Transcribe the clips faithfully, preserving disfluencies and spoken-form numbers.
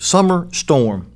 Summer storm.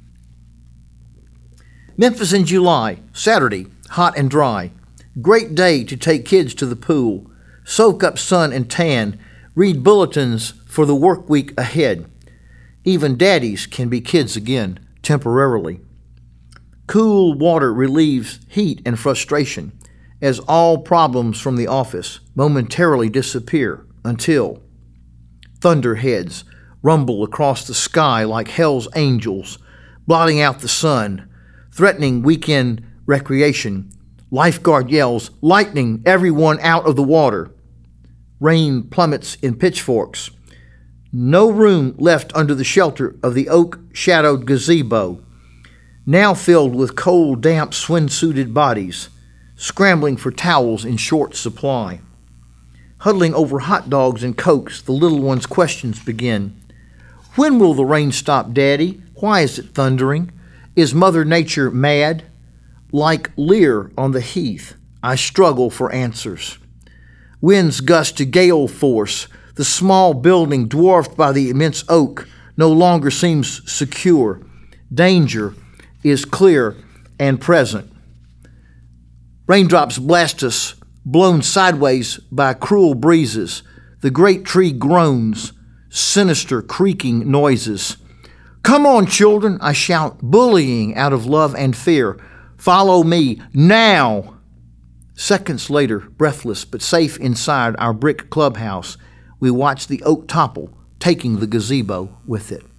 Memphis in July, Saturday, hot and dry. Great day to take kids to the pool, soak up sun and tan, read bulletins for the work week ahead. Even daddies can be kids again, temporarily. Cool water relieves heat and frustration, as all problems from the office momentarily disappear until thunderheads rumble across the sky like hell's angels, blotting out the sun, threatening weekend recreation. Lifeguard yells, lightning everyone out of the water. Rain plummets in pitchforks. No room left under the shelter of the oak-shadowed gazebo, now filled with cold, damp, swimsuited bodies, scrambling for towels in short supply. Huddling over hot dogs and cokes, the little ones' questions begin. When will the rain stop, Daddy? Why is it thundering? Is Mother Nature mad? Like Lear on the heath, I struggle for answers. Winds gust to gale force. The small building, dwarfed by the immense oak, no longer seems secure. Danger is clear and present. Raindrops blast us, blown sideways by cruel breezes. The great tree groans, sinister creaking noises. Come on, children, I shout, bullying out of love and fear. Follow me now. Seconds later, breathless but safe inside our brick clubhouse, we watch the oak topple, taking the gazebo with it.